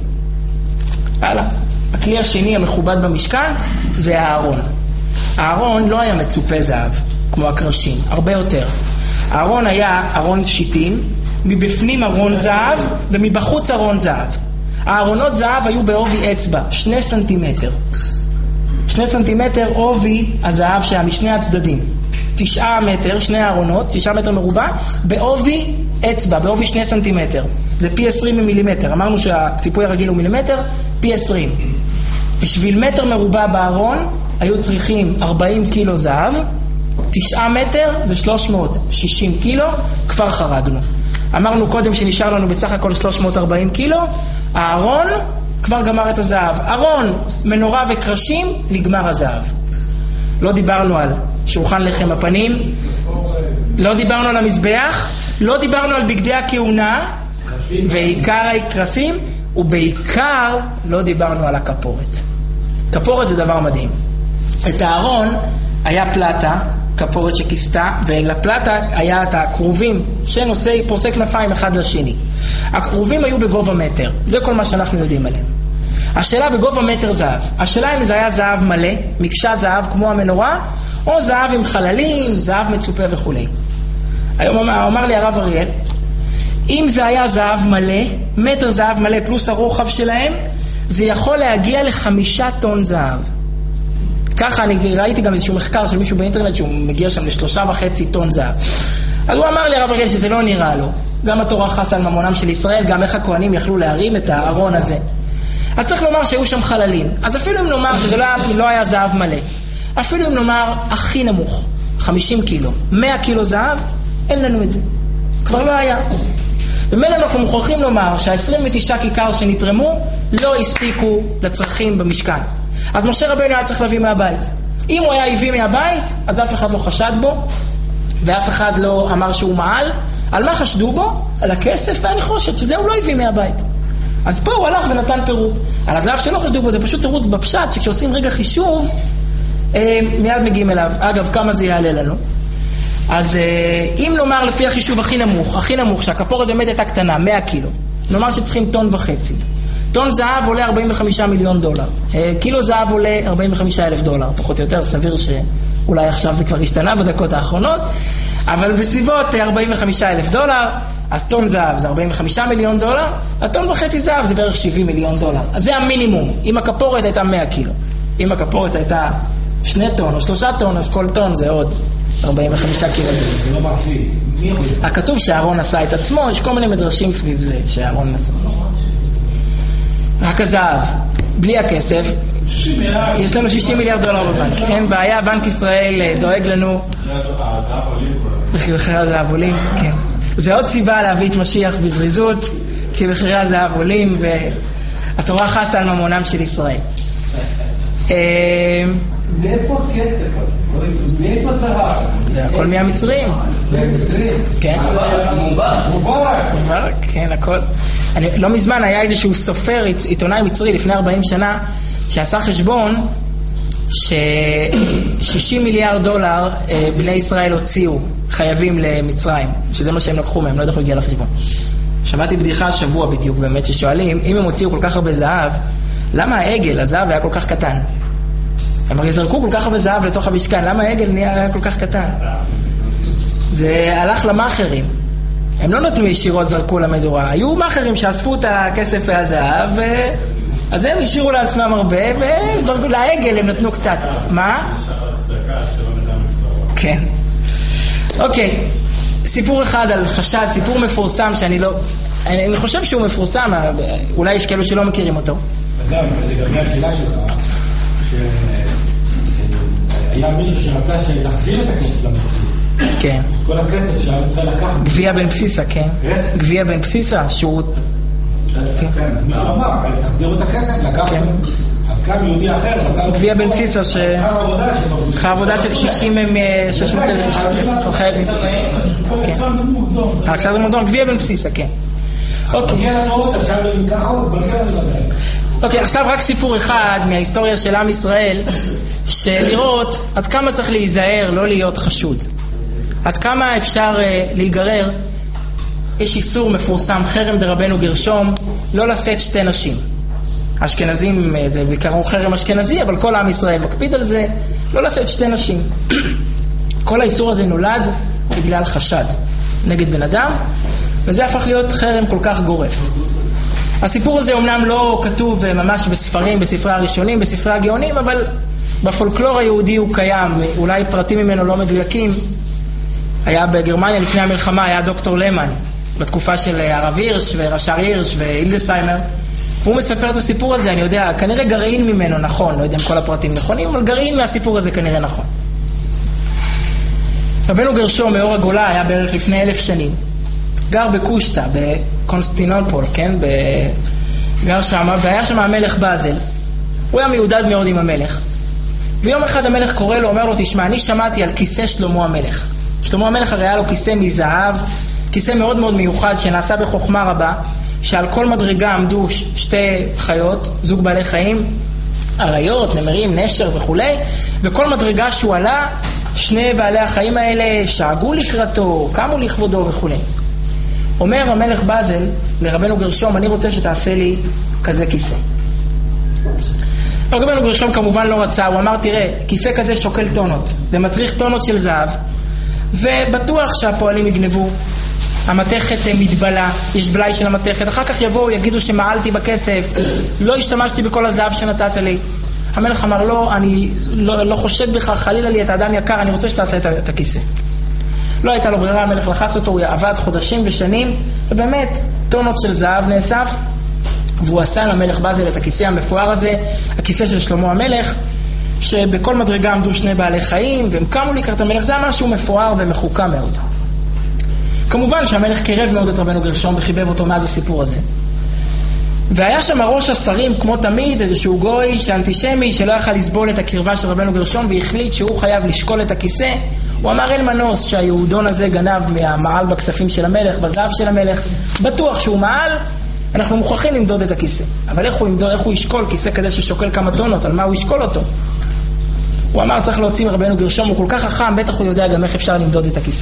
הלאה. הכלי השני המכובד במשכן זה הארון. הארון לא היה מצופה זהב כמו הקרשים, הרבה יותר. הארון היה ארון שיטים, מבפנים ארון זהב ומבחוץ ארון זהב. הארונות זהב היו בעובי אצבע, 2 סנטימטר. 2 סנטימטר עובי הזהב שהיה משני הצדדים. 9 מטר, 2 הארונות, 9 מטר מרובע, בעובי אצבע, בעובי 2 סנטימטר. זה פי 20 מילימטר. אמרנו שהציפוי הרגיל הוא מילימטר, פי 20. בשביל מטר מרובע בארון היו צריכים 40 קילו זהב, 9 מטר זה 360 קילו, כבר חרגנו. אמרנו קודם שנשאר לנו בסך הכל 340 קילו, הארון כבר גמר את הזהב. ארון, מנורה וקרשים, נגמר הזהב. לא דיברנו על שולחן לחם הפנים, לא דיברנו על המזבח, לא דיברנו על בגדי הכהונה ועיקר הקרסים, ובעיקר לא דיברנו על הכפורת. כפורת זה דבר מדהים. את הארון היה פלטה, כפורת שכיסתה, ולפלטה היה את הכרובים שנושאי פורסי כנפיים אחד לשני. הכרובים היו בגובה מטר, זה כל מה שאנחנו יודעים עליהם. השאלה בגובה מטר זהב, השאלה אם זה היה זהב מלא, מקשה זהב כמו המנורה, או זהב עם חללים, זהב מצופה וכו'. היום אמר לי הרב אריאל, אם זה היה זהב מלא, מטר זהב מלא פלוס הרוחב שלהם, זה יכול להגיע ל5 טון זהב. ככה אני ראיתי גם איזשהו מחקר של מישהו באינטרנט שהוא מגיע שם ל3.5 טון זהב. אז הוא אמר לי הרב אריאל שזה לא נראה לו. גם התורה חסה על ממונם של ישראל, גם איך הכהנים יכלו להרים את הארון הזה. אז צריך לומר שהיו שם חללים. אז אפילו אם נאמר שזה לא היה זהב מלא, אפילו אם נאמר הכי נמוך, 50 קילו, 100 קילו זהב, אין לנו את זה. כבר לא היה. ומילא אנחנו מוכרחים לומר שה29 כיכר שנתרמו לא הספיקו לצרכים במשכן. אז משה רבנו היה צריך להביא מהבית. אם הוא היה הביא מהבית, אז אף אחד לא חשד בו, ואף אחד לא אמר שהוא מעל. על מה חשדו בו? על הכסף והנחושת, שזה הוא לא הביא מהבית. אז פה הוא הלך ונתן פירוט. על הזהב שלא חשדו בו, זה פשוט תירוץ בפשט, שכשעושים רגע חישוב, מיד מגיעים אליו. אגב, כמה זה יעלה לנו? אז אם נאמר לפי החישוב הכי נמוך, שהכפורת באמת הייתה קטנה, 100 קילו, נאמר שצריכים 1.5 טון. טון זהב עולה $45 מיליון. קילו זהב עולה $45,000, פחות או יותר, סביר שאולי עכשיו זה כבר השתנה בדקות האחרונות, אבל בסביבות $45,000, אז טון זהב זה $45 מיליון, הטון וחצי זהב זה בערך $70 מיליון. אז זה המינימום. אם הכפורת הייתה 100 קילו, אם הכפורת הייתה 2 טון או 3 טון, אז כל טון זה עוד 45 קילו. זה לא מרפי. הכתוב שהארון עשה את עצמו, יש כל מיני מדרשים סביב זה שהארון עשה. רק הזהב, בלי הכסף, יש לנו $60 מיליארד בבנק. אין בעיה, בנק ישראל דואג לנו. מחירי הזהב עולים, כן. זה עוד סיבה להביא את משיח בזריזות, כי מחירי הזהב עולים, והתורה חסה על ממונם של ישראל. מאיפה כסף? מאיפה זהב? זה הכל מהמצרים. מהמצרים? כן. מובארק, כן, הכל. לא מזמן היה איזשהו סופר, עיתונאי מצרי לפני 40 שנה, שעשה חשבון $60 מיליארד בני ישראל הוציאו חייבים למצרים, שזה מה שהם לקחו מהם, לא יודע איך הוא הגיע לחשבון. שמעתי בדיחה השבוע בדיוק, באמת, ששואלים, אם הם הוציאו כל כך הרבה זהב, למה העגל, הזהב היה כל כך קטן? הם הרי זרקו כל כך הרבה זהב לתוך המשכן, למה העגל היה כל כך קטן? זה הלך למאחרים. הם לא נתנו ישירות, זרקו למדורה. היו מאחרים שאספו את הכסף והזהב, אז הם השאירו לעצמם הרבה, וזרקו לעגל, הם נתנו קצת. מה? כן. אוקיי. סיפור אחד על חשד, סיפור מפורסם שאני לא... אני חושב שהוא מפורסם, אולי יש כאלו שלא מכירים אותו. אגב, לגבי השאלה שלך, שהיה מישהו שרצה להחזיר את הכסף למחזיר. כן. כל הכסף שהיה צריך לקחת. גביע בן בסיסה, כן. גביע בן בסיסה, שהוא... מישהו אמר, תחזירו את הכסף, לקחת. אז כאן יהודי אחר, גביע בן בסיסה שכר עבודה של 600,000 איש. לא חייבים. עכשיו זה מודון, גביע בן בסיסה, כן. אוקיי, עכשיו רק סיפור אחד מההיסטוריה של עם ישראל, שלראות עד כמה צריך להיזהר, לא להיות חשוד. עד כמה אפשר להיגרר. יש איסור מפורסם, חרם דרבנו גרשום, לא לשאת שתי נשים. אשכנזים, זה בעיקרון חרם אשכנזי, אבל כל עם ישראל מקפיד על זה, לא לשאת שתי נשים. כל האיסור הזה נולד בגלל חשד נגד בן אדם, וזה הפך להיות חרם כל כך גורף. הסיפור הזה אומנם לא כתוב ממש בספרים, בספרי הראשונים, בספרי הגאונים, אבל בפולקלור היהודי הוא קיים, אולי פרטים ממנו לא מדויקים. היה בגרמניה לפני המלחמה, היה דוקטור למן, בתקופה של הרב הירש ורש"ר הירש והילדסהיימר, והוא מספר את הסיפור הזה, אני יודע, כנראה גרעין ממנו נכון, לא יודע אם כל הפרטים נכונים, אבל גרעין מהסיפור הזה כנראה נכון. רבנו גרשום מאור הגולה היה בערך לפני 1000 שנים, גר בקושטא, בקונסטנטינופול, כן? גר שם, והיה שם המלך באזל. הוא היה מיודד מאוד עם המלך. ויום אחד המלך קורא לו, אומר לו, תשמע, אני שמעתי על כיסא שלמה המלך. שלמה המלך הרי היה לו כיסא מזהב, כיסא מאוד מאוד מיוחד שנעשה בחוכמה רבה, שעל כל מדרגה עמדו שתי חיות, זוג בעלי חיים, אריות, נמרים, נשר וכו', וכל מדרגה שהוא עלה, שני בעלי החיים האלה שאגו לקראתו, קמו לכבודו וכו'. אומר המלך באזל לרבנו גרשום, אני רוצה שתעשה לי כזה כיסא. רבנו גרשום כמובן לא רצה, הוא אמר, תראה, כיסא כזה שוקל טונות, זה מצריך טונות של זהב, ובטוח שהפועלים יגנבו, המתכת מתבלה, יש בלי של המתכת, אחר כך יבואו, יגידו שמעלתי בכסף, לא השתמשתי בכל הזהב שנתת לי. המלך אמר, לא, אני לא חושד בך, חלילה לי, את האדם יקר, אני רוצה שתעשה את הכיסא. לא הייתה לו ברירה, המלך לחץ אותו, הוא עבד חודשים ושנים, ובאמת, טונות של זהב נאסף, והוא עשה למלך באזל את הכיסא המפואר הזה, הכיסא של שלמה המלך, שבכל מדרגה עמדו שני בעלי חיים, והם קמו לקראת המלך, זה היה משהו מפואר ומחוקה מאוד. כמובן שהמלך קירב מאוד את רבנו גרשום וחיבב אותו מאז הסיפור הזה. והיה שם ראש השרים, כמו תמיד, איזשהו גוי שאנטישמי שלא יכל לסבול את הקרבה של רבנו גרשום והחליט שהוא חייב לשקול את הכיסא. הוא אמר, אין מנוס שהיהודון הזה גנב מהמעל בכספים של המלך, בזהב של המלך, בטוח שהוא מעל, אנחנו מוכרחים למדוד את הכיסא. אבל איך הוא ישקול כיסא כזה ששוקל כמה טונות, על מה הוא ישקול אותו? הוא אמר, צריך להוציא מרבנו גרשום, הוא כל כך חכם, בטח הוא יודע גם איך אפשר למדוד את הכיסא.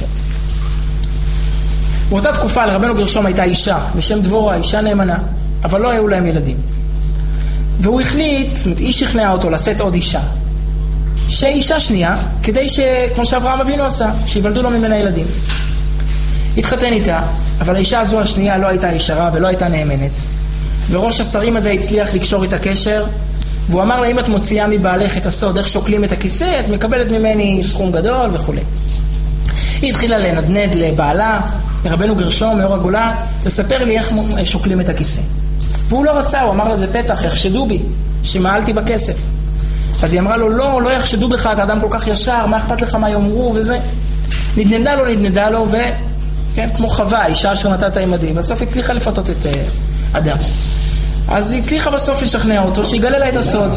באותה תקופה לרבנו גרשום הייתה אישה, בשם דבורה, אישה נאמנה, אבל לא היו להם ילדים. והוא החליט, זאת אומרת, איש שכנע אותו לשאת עוד אישה. שאישה שנייה, כדי כמו שאברהם אבינו עשה, שיוולדו לו ממנה ילדים. התחתן איתה, אבל האישה הזו השנייה לא הייתה ישרה ולא הייתה נאמנת. וראש השרים הזה הצליח לקשור איתה קשר, והוא אמר לה, אם את מוציאה מבעלך את הסוד, איך שוקלים את הכיסא, את מקבלת ממני סכום גדול וכו'. היא התחילה לנדנד לבעלה, לרבנו גרשום מאור הגולה, לספר לי איך שוקלים את הכיסא. והוא לא רצה, הוא אמר לזה פתח, יחשדו בי, שמעלתי בכסף. אז היא אמרה לו, לא יחשדו בך, אתה אדם כל כך ישר, מה אכפת לך מה יאמרו וזה. נדנדה לו, וכן, כמו חווה, אישה אשר נתת עימדים, בסוף הצליחה לפתות את אדם. אז היא הצליחה בסוף לשכנע אותו, שיגלה לה את הסוד.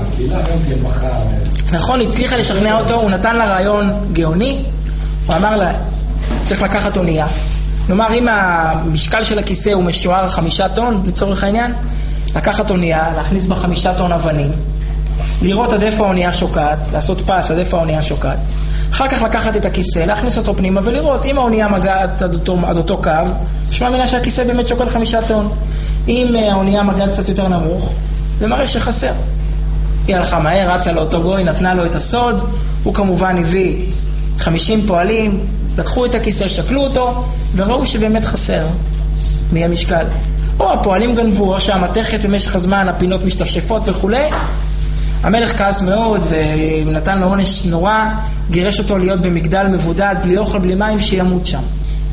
נכון, הצליחה לשכנע אותו, הוא נתן לה רעיון גאוני, הוא אמר לה, צריך לקחת אונייה. כלומר, אם המשקל של הכיסא הוא משוער 5 טון, לצורך העניין, לקחת אונייה, להכניס בה 5 טון אבנים, לראות עד איפה האונייה שוקעת, לעשות פס עד איפה האונייה שוקעת. אחר כך לקחת את הכיסא, להכניס אותו פנימה ולראות אם האונייה מגעת עד אותו קו, יש מאמינה שהכיסא באמת שוקל 5 טון. אם האונייה מגעה קצת יותר נמוך, זה מראה שחסר. היא הלכה מהר, רצה לאותו גוי, נתנה לו את הסוד, הוא כמובן הביא 50 פועלים, לקחו את הכיסא, שקלו אותו, וראו שבאמת חסר מהמשקל. או הפועלים גנבו, או שהמתכת במשך הזמן, הפינות משתפשפות וכו'. המלך כעס מאוד ונתן לו עונש נורא, גירש אותו להיות במגדל מבודד, בלי אוכל, בלי מים, שימות שם.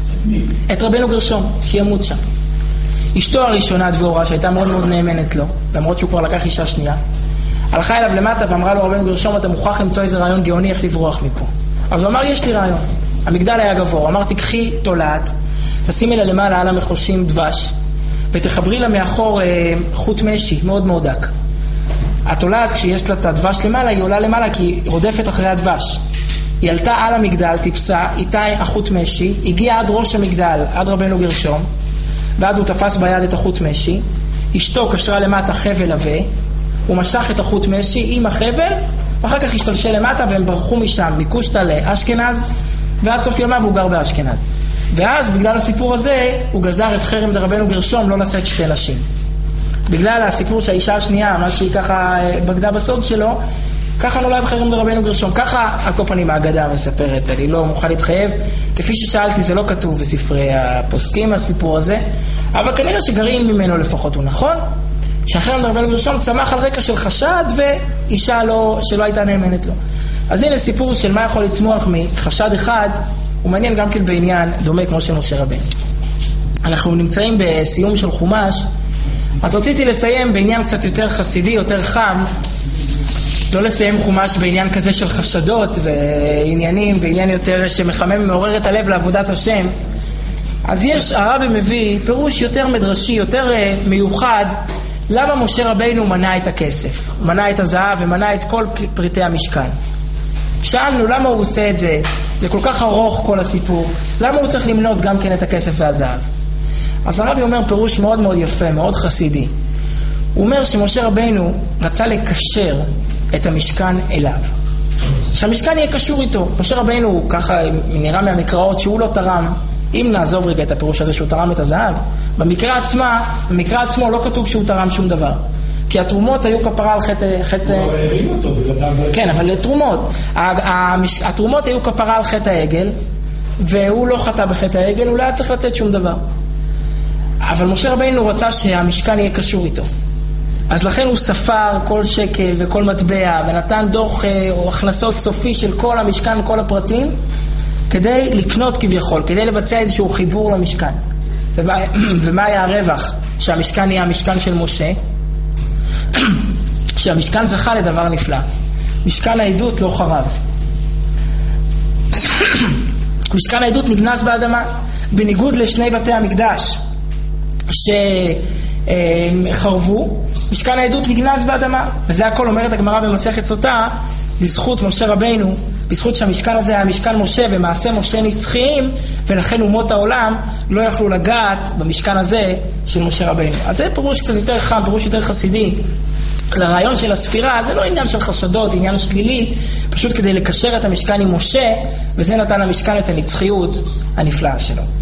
את רבנו גרשום, שימות שם. אשתו הראשונה דבורה, שהייתה מאוד מאוד נאמנת לו, למרות שהוא כבר לקח אישה שנייה, הלכה אליו למטה ואמרה לו, רבנו גרשום, אתה מוכרח למצוא איזה רעיון גאוני איך לברוח מפה. אז הוא אמר, יש לי רעיון. המגדל היה גבור, הוא אמר, תקחי תולעת, תשימי לה למעלה על המחושים דבש, ותחברי לה מאחור חוט משי מאוד מאוד דק. התולעת, כשיש לה את הדבש למעלה, היא עולה למעלה כי היא רודפת אחרי הדבש. היא עלתה על המגדל, טיפסה, איתה החוט משי, הגיעה עד ראש המגדל, עד רבנו גרשום, ואז הוא תפס ביד את החוט משי, אשתו קשרה למטה חבל עבה, הוא משך את החוט משי עם החבל, ואחר כך השתלשל למטה והם ברחו משם, מקושטא לאשכנז, ועד סוף ימיו הוא גר באשכנז. ואז בגלל הסיפור הזה, הוא גזר את חרם דרבנו גרשום לא לשאת 2 נשים. בגלל הסיפור שהאישה השנייה, מה שהיא ככה בגדה בסוד שלו, ככה נולד חרם דרבנו גרשום. ככה על כל פנים האגדה מספרת, אני לא מוכן להתחייב. כפי ששאלתי, זה לא כתוב בספרי הפוסקים הסיפור הזה, אבל כנראה שגרעין ממנו לפחות הוא נכון, שהחרם דרבנו גרשום צמח על רקע של חשד ואישה שלא הייתה נאמנת לו. אז הנה סיפור של מה יכול לצמוח מחשד אחד, הוא מעניין גם כן בעניין דומה כמו של משה רבנו. אנחנו נמצאים בסיום של חומש, אז רציתי לסיים בעניין קצת יותר חסידי, יותר חם, לא לסיים חומש בעניין כזה של חשדות ועניינים, בעניין יותר שמחמם מעורר את הלב לעבודת השם. אז הרבי מביא פירוש יותר מדרשי, יותר מיוחד, למה משה רבינו מנע את הכסף, מנע את הזהב ומנע את כל פריטי המשכן. שאלנו למה הוא עושה את זה, זה כל כך ארוך כל הסיפור, למה הוא צריך למנות גם כן את הכסף והזהב. אז הרבי אומר פירוש מאוד מאוד יפה, מאוד חסידי. הוא אומר שמשה רבינו רצה לקשר את המשכן אליו, שהמשכן יהיה קשור איתו. משה רבינו, ככה נראה מהמקראות, שהוא לא תרם, אם נעזוב רגע את הפירוש הזה שהוא תרם את הזהב, במקרא עצמו לא כתוב שהוא תרם שום דבר, כי התרומות היו כפרה על חטא... הוא הרים אותו בלעדיו. כן, אבל תרומות. התרומות היו כפרה על חטא העגל, והוא לא חטא בחטא העגל, הוא לא היה צריך לתת שום דבר. אבל משה רבינו רצה שהמשכן יהיה קשור איתו. אז לכן הוא ספר כל שקל וכל מטבע, ונתן דוח או הכנסות סופי של כל המשכן, כל הפרטים, כדי לקנות כביכול, כדי לבצע איזשהו חיבור למשכן. ומה היה הרווח? שהמשכן יהיה המשכן של משה, שהמשכן זכה לדבר נפלא. משכן העדות לא חרב. משכן העדות נגנז באדמה, בניגוד לשני בתי המקדש שחרבו. משכן העדות נגנז באדמה, וזה הכל אומרת הגמרא במסכת סוטה, בזכות משה רבינו, בזכות שהמשכן הזה היה משכן משה ומעשה משה נצחיים, ולכן אומות העולם לא יכלו לגעת במשכן הזה של משה רבינו. אז זה פירוש קצת יותר חם, פירוש יותר חסידי לרעיון של הספירה. זה לא עניין של חשדות, עניין שלילי, פשוט כדי לקשר את המשכן עם משה, וזה נתן למשכן את הנצחיות הנפלאה שלו.